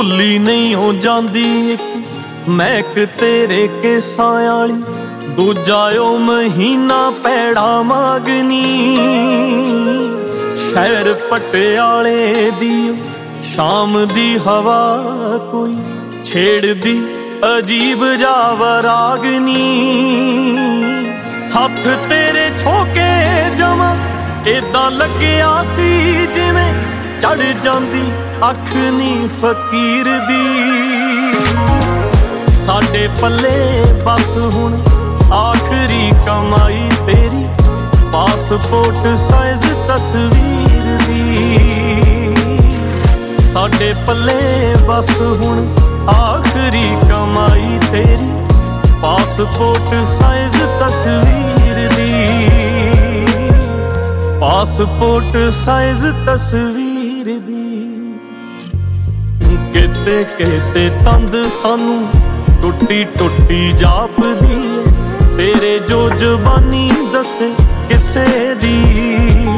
ਭੁੱਲੀ ਨਹੀਂ ਹੋ ਜਾਂਦੀ ਇੱਕ ਮਹਿਕ ਤੇਰੇ ਕੇਸਾਂ ਵਾਲੀ, ਦੂਜਾ ਉਹ ਮਹੀਨਾ ਪੈੜਾ ਮਾਗਨੀ। ਸ਼ਹਿਰ ਪਟਿਆਲੇ ਦੀ ਸ਼ਾਮ ਦੀ ਹਵਾ ਕੋਈ ਛੇੜਦੀ ਅਜੀਬ ਜਾ ਵਰਾਗਨੀ। ਹੱਥ ਤੇਰੇ ਛੋਕੇ ਜਮਾਂ ਏਦਾਂ ਲੱਗਿਆ ਸੀ ਜਿਵੇਂ ਚੜ ਜਾਂਦੀ ਅੱਖ ਨੀ ਫਕੀਰ ਦੀ। ਸਾਡੇ ਪੱਲੇ ਬਸ ਹੁਣ ਆਖਰੀ ਕਮਾਈ ਤੇਰੀ, ਪਾਸਪੋਰਟ ਸਾਈਜ਼ ਤਸਵੀਰ ਦੀ। ਸਾਡੇ ਪੱਲੇ ਬਸ ਹੁਣ ਆਖਰੀ ਕਮਾਈ ਤੇਰੀ, ਪਾਸਪੋਰਟ ਸਾਈਜ਼ ਤਸਵੀਰ ਦੀ। ਪਾਸਪੋਰਟ ਸਾਈਜ਼ ਤਸਵੀਰ ਦੀ। ਕਿਤੇ ਕਿਤੇ ਤੰਦ ਸਾਨੂੰ ਟੁੱਟੀ ਟੁੱਟੀ ਜਾਪਦੀ ਏ, ਤੇਰੇ ਜੋ ਜ਼ਬਾਨੀ ਦੱਸੇ ਕਿਸੇ ਦੀ।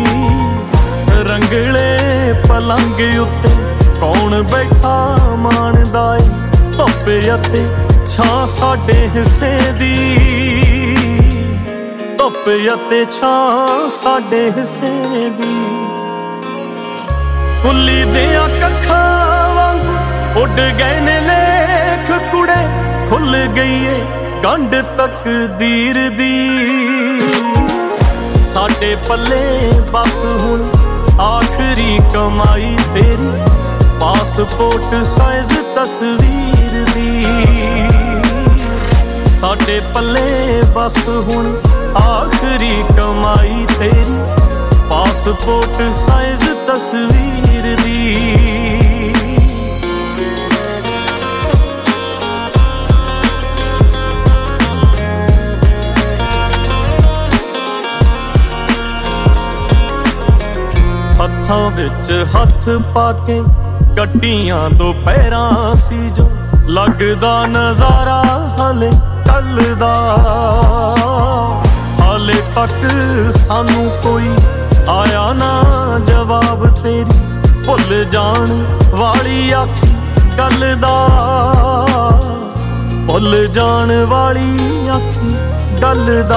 ਰੰਗਲੇ ਪਲੰਗ ਉੱਤੇ ਕੌਣ ਬੈਠਾ ਮਾਣਦਾ ਏ, ਧੁੱਪ ਅਤੇ ਛਾਂ ਸਾਡੇ ਹਿੱਸੇ ਦੀ। ਧੁੱਪ ਅਤੇ ਛਾਂ ਸਾਡੇ ਹਿੱਸੇ ਦੀ। ਕੁੱਲੀ ਦਿਆਂ ਕੱਖਾਂ ਵਾਂਗ ਉੱਡ ਗਏ ਨੇ ਲੇਖ ਕੁੜੇ, ਖੁੱਲ ਗਈ ਏ ਗੰਢ ਤਕਦੀਰ ਦੀ। ਸਾਡੇ ਪੱਲੇ ਬਸ ਹੁਣ ਆਖਰੀ ਕਮਾਈ ਤੇਰੀ, ਪਾਸਪੋਰਟ ਸਾਈਜ਼ ਤਸਵੀਰ ਦੀ। ਸਾਡੇ ਪੱਲੇ ਬਸ ਹੁਣ ਆਖਰੀ ਕਮਾਈ ਤੇਰੀ, ਪਾਸਪੋਰਟ ਸਾਈਜ਼ ਤਸਵੀਰ ਦੀ। ਹੱਥਾਂ ਵਿੱਚ ਹੱਥ ਪਾ ਕੇ ਕੱਟੀਆਂ ਦੁਪਹਿਰਾਂ ਸੀ ਜੋ, ਲੱਗਦਾ ਨਜ਼ਾਰਾ ਹਾਲੇ ਕੱਲ ਦਾ। ਹਾਲੇ ਤੱਕ ਸਾਨੂੰ ਕੋਈ ਆਇਆ ਨਾ ਜਵਾਬ ਤੇਰੀ ਭੁੱਲ ਜਾਣ ਵਾਲੀ ਆਖੀ ਗੱਲ ਦਾ। ਭੁੱਲ ਜਾਣ ਵਾਲੀ ਆਖੀ ਗੱਲ ਦਾ।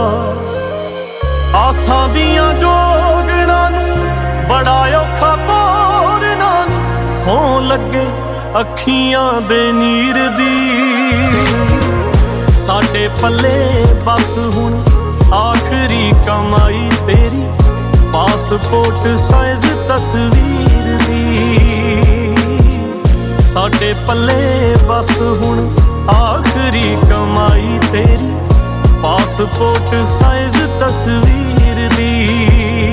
ਆਸਾਂ ਦੀਆਂ ਜੋਗਣਾਂ ਨੂੰ ਬੜਾ ਔਖਾ ਤੋਰਨਾ ਨੀ, ਸੌਂ ਲੱਗੇ ਅੱਖੀਆਂ ਦੇ ਨੀਰ ਦੀ। ਸਾਡੇ ਪੱਲੇ ਬਸ ਹੁਣ ਆਖਰੀ ਕਮਾਈ ਤੇਰੀ, ਪਾਸਪੋਰਟ ਸਾਈਜ਼ ਤਸਵੀਰ ਦੀ। ਸਾਡੇ ਪੱਲੇ ਬਸ ਹੁਣ ਆਖਰੀ ਕਮਾਈ ਤੇਰੀ, ਪਾਸਪੋਰਟ ਸਾਈਜ਼ ਤਸਵੀਰ ਦੀ।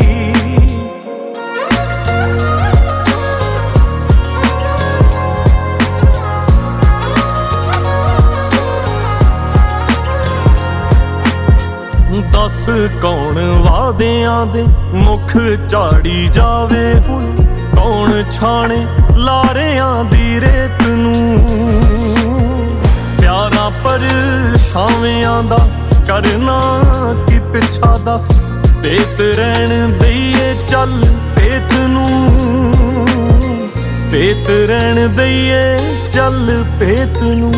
ਦੱਸ ਕੌਣ ਵਾਅਦਿਆਂ ਦੇ ਮੁੱਖ ਝਾੜੀ ਜਾਵੇ ਹੁਣ, ਕੌਣ ਛਾਣੇ ਲਾਰਿਆਂ ਦੀ ਰੇਤ ਨੂੰ। ਪਿਆਰਾਂ ਪਰਛਾਵਿਆਂ ਦਾ ਕਰਨਾ ਕੀ ਪਿੱਛਾ ਦੱਸ, ਭੇਤ ਰਹਿਣ ਦਈਏ ਚੱਲ ਭੇਤ ਨੂੰ। ਭੇਤ ਰਹਿਣ ਦਈਏ ਚੱਲ ਭੇਤ ਨੂੰ।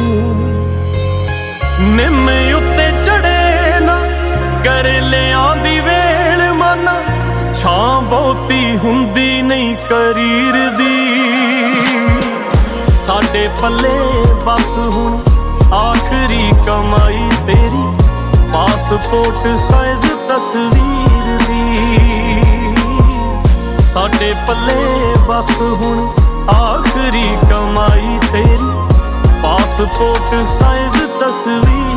ਨਿੰਮ ਉੱਤੇ ਚੜੇ ਨਾ ਕਰ ਲਿਆਂਦੀ ਵੇਲ ਮਨ, ਛਾਂ ਬਹੁਤੀ ਹੁੰਦੀ ਨਹੀਂ ਕਰੀਰ ਦੀ। ਸਾਡੇ ਪੱਲੇ ਬਸ ਹੁਣ ਆਖਰੀ ਕਮਾਈ ਤੇਰੀ, ਪਾਸਪੋਰਟ ਸਾਈਜ਼ ਤਸਵੀਰ ਦੀ। ਸਾਡੇ ਪੱਲੇ ਬਸ ਹੁਣ ਆਖਰੀ ਕਮਾਈ ਤੇਰੀ, ਪਾਸਪੋਰਟ ਸਾਈਜ਼ ਤਸਵੀਰ